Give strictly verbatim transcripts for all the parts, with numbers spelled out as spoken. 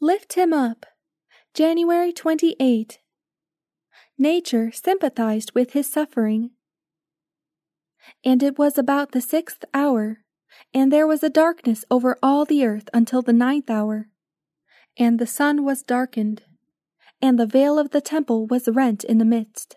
Lift him up. January twenty-eighth. Nature sympathized with his suffering. And it was about the sixth hour, and there was a darkness over all the earth until the ninth hour. And the sun was darkened, and the veil of the temple was rent in the midst.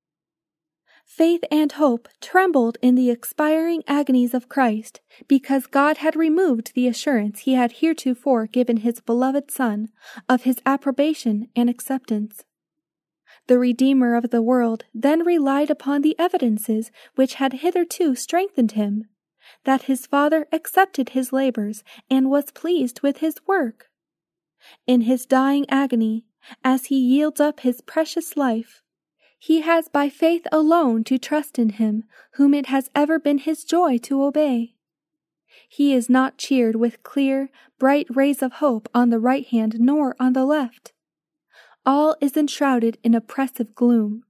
Faith and hope trembled in the expiring agonies of Christ, because God had removed the assurance he had heretofore given his beloved Son of his approbation and acceptance. The Redeemer of the world then relied upon the evidences which had hitherto strengthened him, that his Father accepted his labors and was pleased with his work. In his dying agony, as he yields up his precious life, he has by faith alone to trust in him whom it has ever been his joy to obey. He is not cheered with clear, bright rays of hope on the right hand nor on the left. All is enshrouded in oppressive gloom.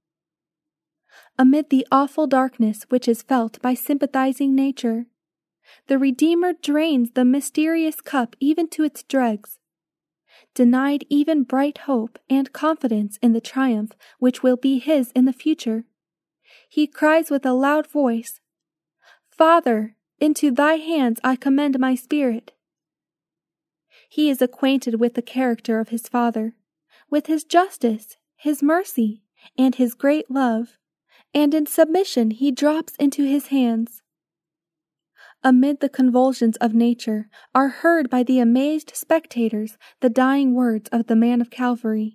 Amid the awful darkness which is felt by sympathizing nature, the Redeemer drains the mysterious cup even to its dregs. Denied even bright hope and confidence in the triumph which will be his in the future, he cries with a loud voice, "Father, into thy hands I commend my spirit." He is acquainted with the character of his Father, with his justice, his mercy, and his great love, and in submission he drops into his hands. Amid the convulsions of nature are heard by the amazed spectators the dying words of the man of Calvary.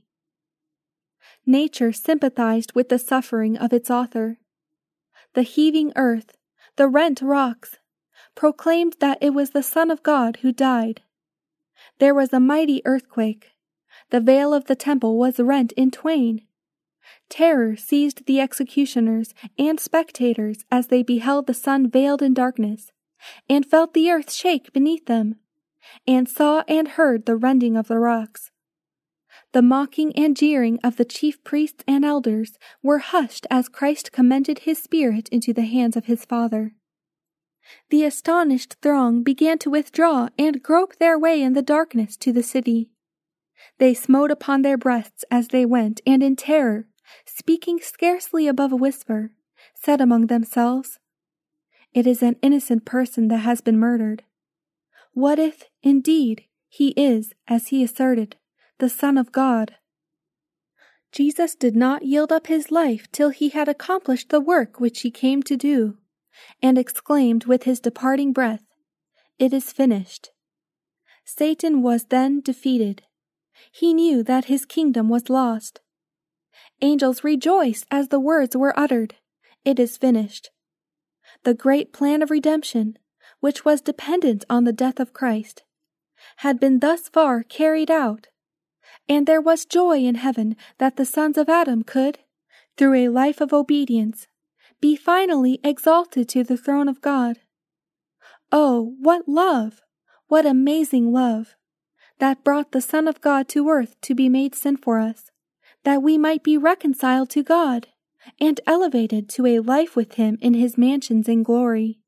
Nature sympathized with the suffering of its author. The heaving earth, the rent rocks, proclaimed that it was the Son of God who died. There was a mighty earthquake. The veil of the temple was rent in twain. Terror seized the executioners and spectators as they beheld the sun veiled in darkness, and felt the earth shake beneath them, and saw and heard the rending of the rocks. The mocking and jeering of the chief priests and elders were hushed as Christ commended his spirit into the hands of his Father. The astonished throng began to withdraw and grope their way in the darkness to the city. They smote upon their breasts as they went, and in terror, speaking scarcely above a whisper, said among themselves, "It is an innocent person that has been murdered. What if, indeed, he is, as he asserted, the Son of God?" Jesus did not yield up his life till he had accomplished the work which he came to do, and exclaimed with his departing breath, "It is finished." Satan was then defeated. He knew that his kingdom was lost. Angels rejoiced as the words were uttered, "It is finished." The great plan of redemption, which was dependent on the death of Christ, had been thus far carried out, and there was joy in heaven that the sons of Adam could, through a life of obedience, be finally exalted to the throne of God. Oh, what love, what amazing love, that brought the Son of God to earth to be made sin for us, that we might be reconciled to God, and elevated to a life with him in his mansions in glory.